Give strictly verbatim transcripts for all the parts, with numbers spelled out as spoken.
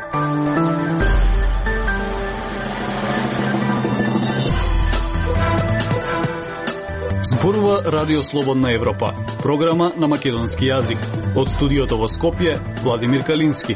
Зборува Радио Слободна Европа, програма на македонски јазик. Од студиото во Скопје, Владимир Калински.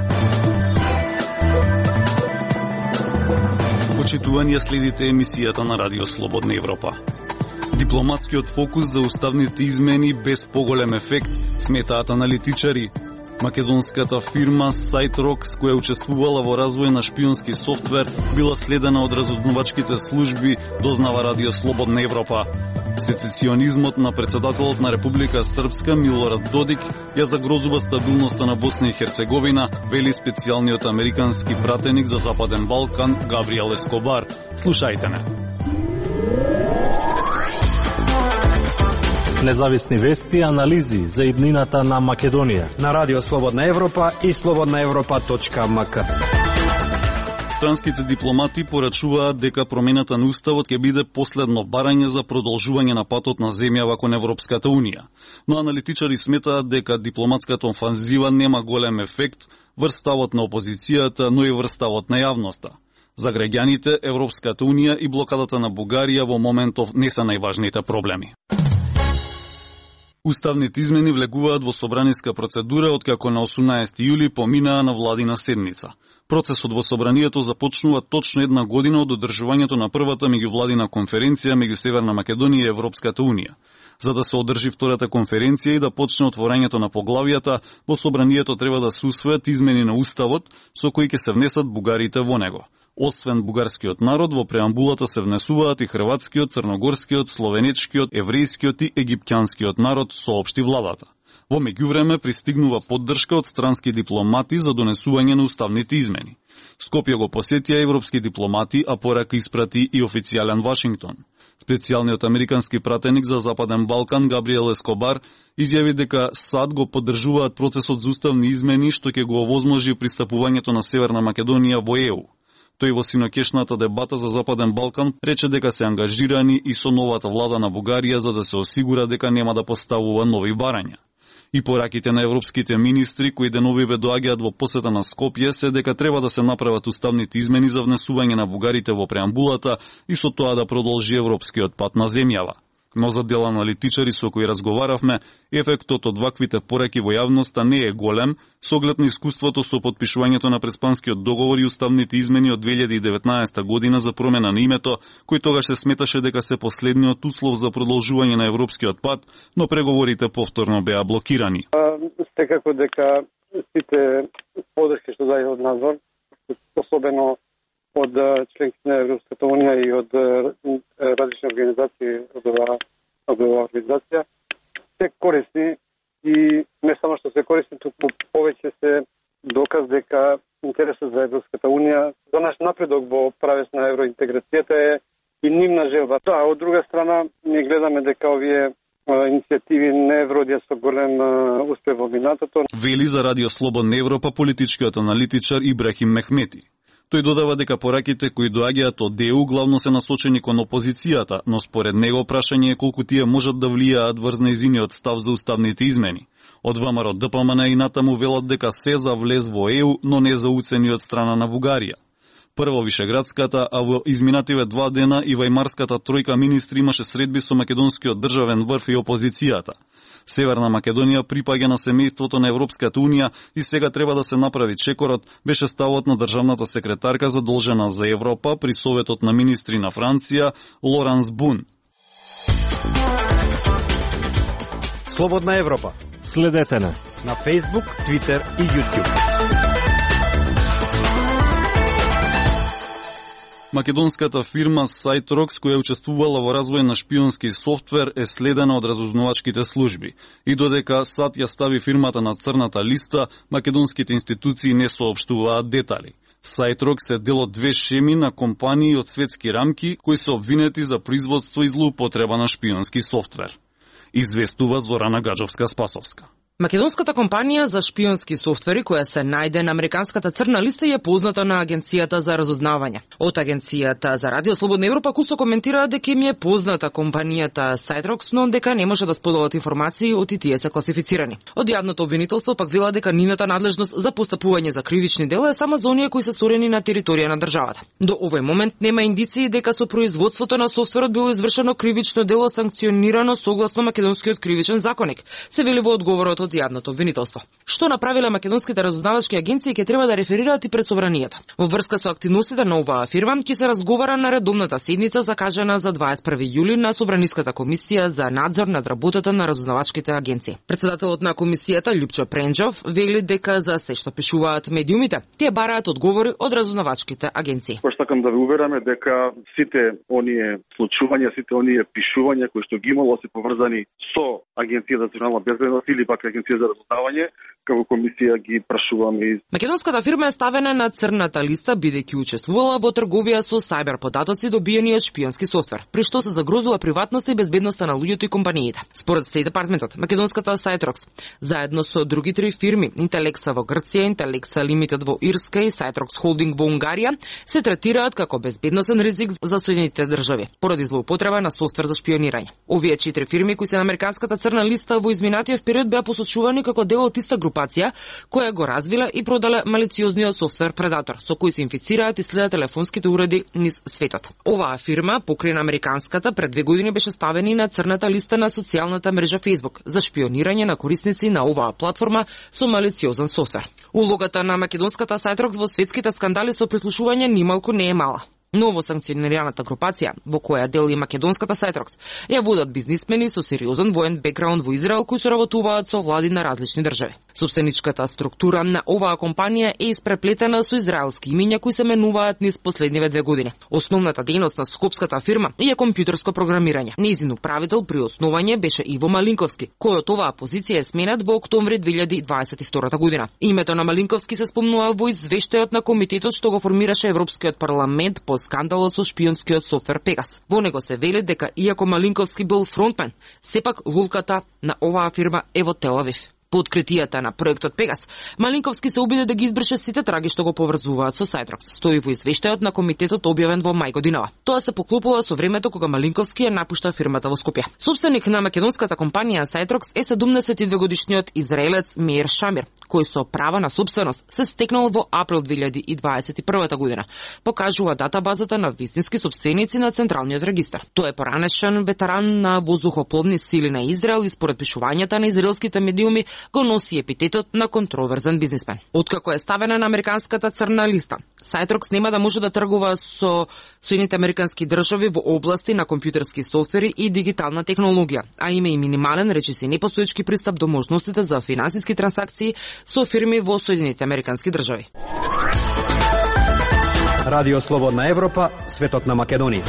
Почитување, следите емисијата на Радио Слободна Европа. Дипломатскиот фокус за уставните измени без поголем ефект, сметаат аналитичари. Македонската фирма SiteRox, која учествувала во развој на шпионски софтвер, била следена од разузнавачките служби, дознава Радио Слободна Европа. Сецесионизмот на председателот на Република Српска Милорад Додик ја загрозува стабилноста на Босна и Херцеговина, вели специјалниот американски пратеник за Западен Балкан Габриел Ескобар. Слушајте не. Независни вести и анализи за иднината на Македонија на Радио Слободна Европа и слободна европа точка ем ка. Странските дипломати порачуваат дека промената на уставот ќе биде последно барање за продолжување на патот на земјава кон Европската унија. Но аналитичари сметаат дека дипломатската офанзива нема голем ефект врз ставот на опозицијата, но и врз ставот на јавноста. За граѓаните, Европската унија и блокадата на Бугарија во моментов не се најважните проблеми. Уставните измени влегуваат во собраниска процедура откако на осумнаесети јули поминаа на владина седница. Процесот во собранието започнува точно една година од одржувањето на првата меѓувладина конференција меѓу Северна Македонија и Европската унија. За да се одржи втората конференција и да почне отворањето на поглавијата, во собранието треба да се усвојат измени на уставот со кои ќе се внесат бугарите во него. Освен бугарскиот народ, во преамбулата се внесуваат и хрватскиот, црногорскиот, словенечкиот, еврејскиот и египтјанскиот народ, соопшти владата. Во меѓувреме пристигнува поддршка од странски дипломати за донесување на уставните измени. Скопје го посетија европски дипломати, а порака испрати и официјален Вашингтон. Специјалниот американски пратеник за Западен Балкан Габриел Ескобар изјави дека САД го поддржуваат процесот за уставни измени што ќе го овозможи пристапувањето на Северна Македонија во Е У. Тој во синокешната дебата за Западен Балкан рече дека се ангажирани и со новата влада на Бугарија за да се осигура дека нема да поставува нови барања. И пораките на европските министри кои деновиве доаѓаат во посета на Скопје се дека треба да се направат уставните измени за внесување на бугарите во преамбулата и со тоа да продолжи европскиот пат на земјава. Но за дел аналитичари со кои разговаравме, ефектот од ваквите пораки во јавноста не е голем, со оглед на искуството со подпишувањето на Преспанскиот договор и уставните измени од две илјади и деветнаесета година за промена на името, кој тогаш се сметаше дека се последниот услов за продолжување на европскиот пат, но преговорите повторно беа блокирани. Секако дека сите подршки што даде од надвор, особено од членките на Европската унија и од различни организации од оваа организација, се корисни и не само што се корисни, туку повеќе се доказ дека интересот за Европската унија, за наш напредок во правец на евроинтеграцијата е и нивна желба. Да, од друга страна, ние гледаме дека овие иницијативи не вродија со голем успех во минатото. Вели за Радио Слободна Европа политичкиот аналитичар Ибрахим Мехмети. Тој додава дека пораките кои доаѓаат од Е У главно се насочени кон опозицијата, но според него прашање е колку тие можат да влијаат врз нејзиниот став за уставните измени. Од ВМРО Д П М Н и натаму велат дека се за влез во Е У, но не за уцени од страна на Бугарија. Прво Вишеградската, а во изминативе два дена и Вајмарската тројка министри имаше средби со македонскиот државен врв и опозицијата. Северна Македонија припаѓа на семејството на Европската унија и сега треба да се направи чекорот, беше ставот на државната секретарка задолжена за Европа при Советот на министри на Франција Лоранс Бун. Слободна Европа. Следете на на Facebook, Twitter и YouTube. Македонската фирма SiteRox, која учествувала во развој на шпионски софтвер, е следена од разузнавачките служби. И додека САД ја стави фирмата на црната листа, македонските институции не соопштуваат детали. SiteRox е дел од две шеми на компании од светски рамки кои се обвинети за производство и злоупотреба на шпионски софтвер. Известува Зорана Гаджовска-Спасовска. Македонската компанија за шпионски софтвери, која се најде на американската црна листа, е позната на Агенцијата за разузнавање. Од Агенцијата за Радио Слободна Европа кусо коментираа дека им е позната компанијата Сайтрокс, но дека не може да споделат информации од и тие се класифицирани. Од јавното обвинителство пак вела дека нивната надлежност за постапување за кривични дела е само за оние кои се сторени на територија на државата. До овој момент нема индиции дека со производството на софтверот било извршено кривично дело санкционирано согласно македонскиот кривичен законник, се вели во одговорот од јавното обвинителство. Што направиле македонските разузнавачки агенции ќе треба да реферираат и пред собранието. Во врска со активностите на оваа фирма ќе се разговара на редовната седница закажана за дваесет и први јули на Собраниската комисија за надзор над работата на разузнавачките агенции. Председателот на комисијата Љупчо Пренџов вели дека за се што пишуваат медиумите, тие бараат одговори од разузнавачките агенции. Кој сакам да ве увераме дека сите оние случувања, сите оние пишувања кои што ги имало се поврзани со Агенцијата за национална безбедност или пак Агенција за разузнавање, како комисија ги прашуваме. Македонската фирма е ставена на црната листа бидејќи учествувала во трговија со сајбер податоци добиени од шпионски софтвер, при што се загрозува приватноста и безбедноста на луѓето и компаниите. Според Стејт департментот, македонската Сайтрокс заедно со други три фирми, Интелекса во Грција, Интелекса Лимитед во Ирска и Сайтрокс Холдинг во Унгарија, се третираат како безбедносен ризик за Соединетите држави поради злоупотреба на софтвер за шпионирање. Овие четири фирми кои се на американската црна листа во изминатиот период беа посочувани како дел од иста групација која го развила и продала малициозниот софтвер Предатор, со кој се инфицираат и следат телефонските уреди низ светот. Оваа фирма, покрај на американската, пред две години беше ставена на црната листа на социјалната мрежа Facebook за шпионирање на корисници на оваа платформа со малициозен софтвер. Улогата на македонската Сайтрокс во светските скандали со прислушување нималку не е мала. Ново санкционираната групација, во која дел и македонската Сайтрокс, ја водат бизнисмени со сериозен воен бекграунд во Израел кои соработуваат со влади на различни држави. Собственичката структура на оваа компанија е испреплетена со израелски имиња кои се менуваат низ последниве две години. Основната дејност на скопската фирма е компјутерско програмирање. Нејзин управител при основање беше Иво Малинковски, кој од оваа позиција е сменат во октомври две илјади дваесет и втора година. Името на Малинковски се спомнува во извештајот на комитетот што го формираше Европскиот парламент по скандалот со шпионскиот софтвер Пегас. Во него се вели дека иако Малинковски бил фронтмен, сепак лулката на оваа фирма е во Тел Авив. По откритијата на проектот Пегас, Малинковски се обиде да ги избрише сите траги што го поврзуваат со Сайтрокс. Стои во извештајот на комитетот објавен во мај годинава. Тоа се поклопува со времето кога Малинковски ја напушта фирмата во Скопје. Собственик на македонската компанија Сайтрокс е седумдесет и две годишниот израелец Меир Шамир, кој со права на собственост се стекнал во април две илјади дваесет и прва година. Покажува датабазата на вистински собственици на Централниот регистар. Тој е поранешен ветеран на воздухопловни сили на Израел и според пишувањата на израелските медиуми го носи епитетот на контроверзен бизнисмен. Откако е ставена на американската црна листа, Сайтрокс нема да може да тргува со Соединените американски држави во области на компјутерски софтвери и дигитална технологија, а има и минимален, речиси непостоечки пристап до можностите за финансиски трансакции со фирми во Соединените американски држави. Радио Слободна Европа, светот на Македонија.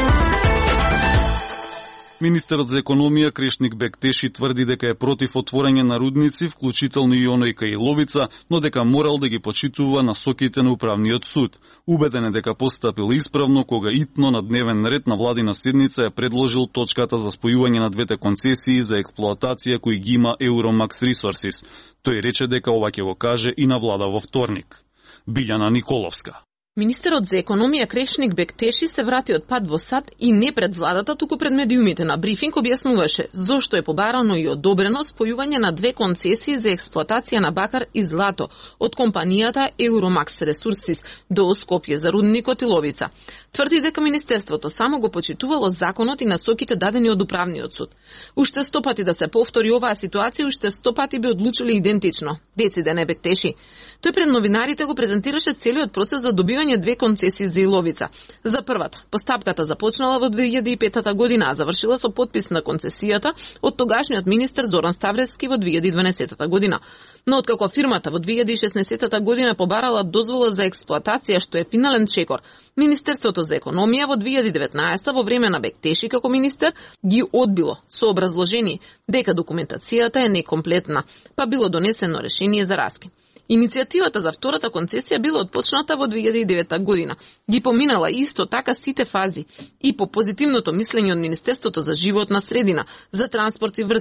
Министерот за економија Крешник Бектеши тврди дека е против отворање на рудници, вклучително и оној кај Ловица, но дека морал да ги почитува насоките на управниот суд. Убеден е дека постапил исправно кога итно на дневен ред на владина седница е предложил точката за спојување на двете концесии за експлоатација кои ги има Euromax Resources. Тој рече дека ова ќе го каже и на влада во вторник. Билјана Николовска. Министерот за економија Крешник Бектеши се врати од пат во САД и не пред владата, туку пред медиумите. На брифинг објаснуваше зошто е побарано и одобрено спојување на две концесии за експлоатација на бакар и злато од компанијата Euromax Resources до Скопје за рудникот и Ловица. Тврди дека Министерството само го почитувало законот и насоките дадени од управниот суд. Уште сто пати да се повтори оваа ситуација, уште сто пати би одлучили идентично. Дециде не Бектеши. Тој пред новинарите го презентираше целиот процес за добивање две концесии за Иловица. За првата, постапката започнала во две илјади и пета година, а завршила со подпис на концесијата од тогашниот министер Зоран Ставревски во две илјади и дванаесета година. Но откако фирмата во две илјади и шеснаесета година побарала дозвола за експлоатација, што е финален чекор, Министерството за економија во две илјади и деветнаесета во време на Бектеши како министер ги одбило со образложение дека документацијата е некомплетна, па било донесено решение за раскин. Иницијативата за втората концесија била отпочната во две илјади и девета година. Ги поминала исто така сите фази и по позитивното мислење од Министерството за животна средина, за транспорт и врски.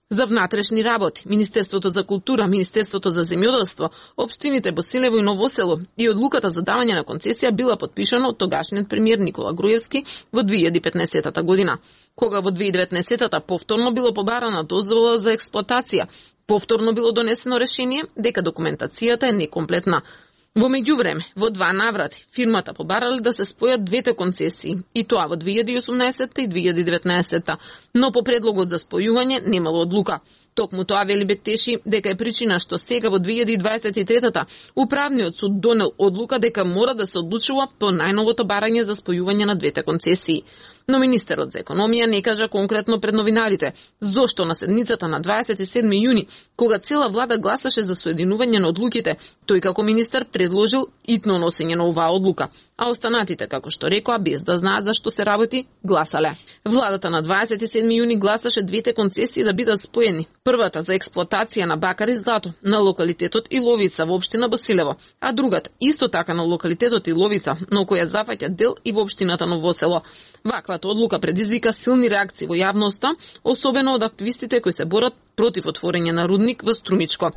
За внатрешни работи, Министерството за култура, Министерството за земјоделство, општините Босилево и Новосело и одлуката за давање на концесија била подпишана од тогашниот премиер Никола Груевски во две илјади и петнаесетта година, кога во две илјади и деветнаесетта повторно било побарана дозвола за експлоатација. Повторно било донесено решение дека документацијата е некомплетна. Во меѓувреме, во два наврати, фирмата побарале да се спојат двете концесии, и тоа во две илјади и осумнаесетта и две илјади и деветнаесетта, но по предлогот за спојување немало одлука. Токму тоа вели Бектеши дека е причина што сега во две илјади и дваесет и трета управниот суд донел одлука дека мора да се одлучува по најновото барање за спојување на двете концесии. Но министерот за економија не кажа конкретно пред новинарите зошто на седницата на дваесет и седми јуни, кога цела влада гласаше за соединување на одлуките, тој како министер предложил итно носење на оваа одлука, а останатите, како што рекоа, без да знаат за што се работи, гласале. Владата на дваесет и седми јуни гласаше двете концесии да бидат споени. Првата за експлоатација на бакар и злато на локалитетот Иловица во општина Босилево, а другата исто така на локалитетот Иловица, но која зафаќа дел и во општината Новосело. Ваквата одлука предизвика силни реакции во јавноста, особено од активистите кои се борат против отворење на рудник во Струмичко.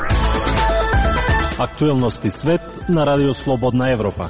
Актуелности свет на Радио Слободна Европа.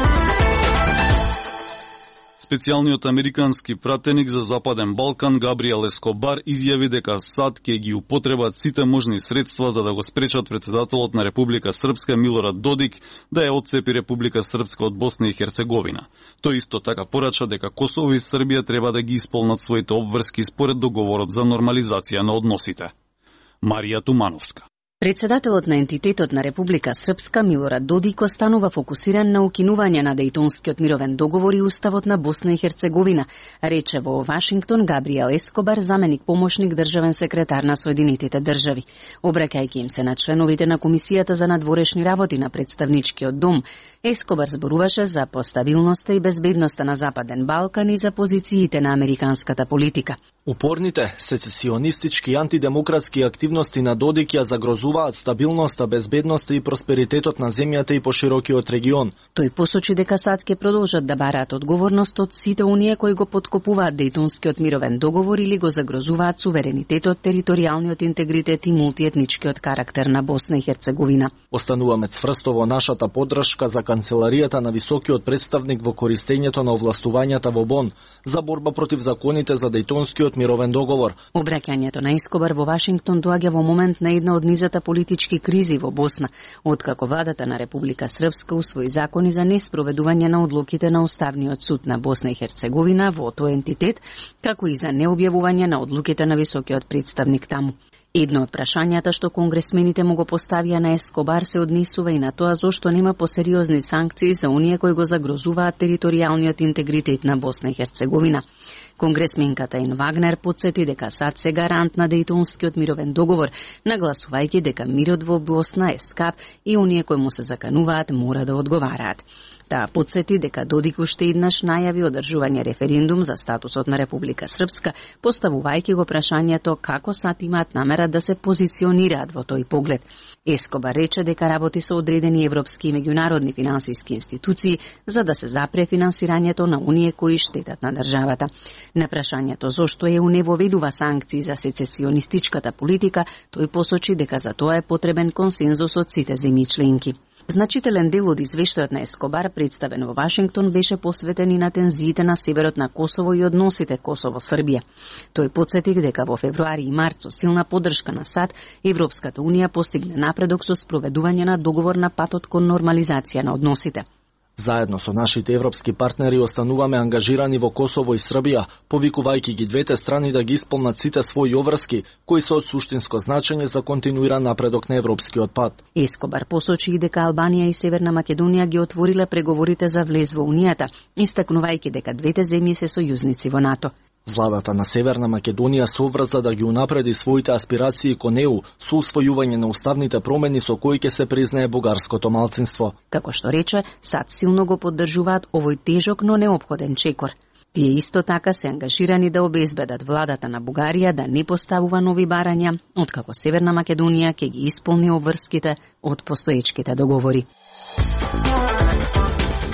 Специјалниот американски пратеник за Западен Балкан Габриел Ескобар изјави дека САД ќе ги употребат сите можни средства за да го спречат председателот на Република Српска Милорад Додик да ја отцепи Република Српска од Босна и Херцеговина. Тој исто така порача дека Косово и Србија треба да ги исполнат своите обврски според договорот за нормализација на односите. Марија Тумановска. Председателот на ентитетот на Република Српска Милорад Додик останува фокусиран на укинување на Дејтонскиот мировен договор и уставот на Босна и Херцеговина, рече во Вашингтон Габриел Ескобар, заменик помошник државен секретар на Соединетите држави. Обраќајќи им се на членовите на Комисијата за надворешни работи на Представничкиот дом, Ескобар зборуваше за постабилноста и безбедноста на Западен Балкан и за позициите на американската политика. Упорните сецесионистички и антидемократски активности на Додик ја загрозуваат стабилноста, безбедноста и просперитетот на земјата и поширокиот регион. Тој посочи дека САД ќе продолжат да бараат одговорност од сите оние кои го поткопуваат Дејтонскиот мировен договор или го загрозуваат суверенитетот, територијалниот интегритет и мултиетничкиот карактер на Босна и Херцеговина. Остануваме цврсто во нашата поддршка за канцеларијата на високиот представник во користењето на овластувањата во Бон за борба против законите за Дејтонскиот мировен договор. Обраќањето на Ескобар во Вашингтон доаѓа во момент на една од низата политички кризи во Босна, откако владата на Република Српска усвои закони за неспроведување на одлуките на Уставниот суд на Босна и Херцеговина во тој ентитет, како и за необјавување на одлуките на високиот представник таму. Едно од прашањата што конгресмените му го поставија на Ескобар се однесува и на тоа зошто нема посериозни санкции за оние кои го загрозуваат територијалниот интегритет на Босна и Херцеговина. Конгресменката Ен Вагнер подсети дека САД се гарант на Дејтонскиот мировен договор, нагласувајќи дека мирот во Босна е скап и оние кои му се закануваат мора да одговараат. Таа подсети дека Додик уште еднаш најави одржување референдум за статусот на Република Српска, поставувајќи го прашањето како САД имаат намера да се позиционираат во тој поглед. Ескобар рече дека работи со одредени европски и меѓународни финансиски институции за да се запре финансирањето на оние кои штетат на државата. На прашањето зошто ЕУ не воведува санкции за сецесионистичката политика, тој посочи дека за тоа е потребен консензус од сите земји членки. Значителен дел од извештајот на Ескобар, представен во Вашингтон, беше посветен и на тензиите на северот на Косово и односите Косово-Србија. Тој подсети дека во февруари и март со силна поддршка на САД, Европската унија постигне напредок со спроведување на договор на патот кон нормализација на односите. Заедно со нашите европски партнери остануваме ангажирани во Косово и Србија, повикувајќи ги двете страни да ги исполнат сите своји обврски, кои се од суштинско значење за континуиран напредок на европскиот пат. Ескобар посочи и дека Албанија и Северна Македонија ги отвориле преговорите за влез во Унијата, истакнувајќи дека двете земји се сојузници во НАТО. Владата на Северна Македонија се обврза да ги унапреди своите аспирации кон ЕУ со усвојување на уставните промени со кои ќе се признае бугарското малцинство. Како што рече, САД силно го поддржуваат овој тежок, но неопходен чекор. Тие исто така се ангажирани да обезбедат владата на Бугарија да не поставува нови барања, откако Северна Македонија ќе ги исполни обврските од постоечките договори.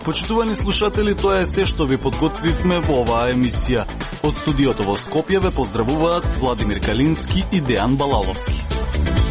Почитувани слушатели, тоа е се што ви подготвивме во оваа емисија. Од студиото во Скопје ве поздравуваат Владимир Калински и Дејан Балаловски.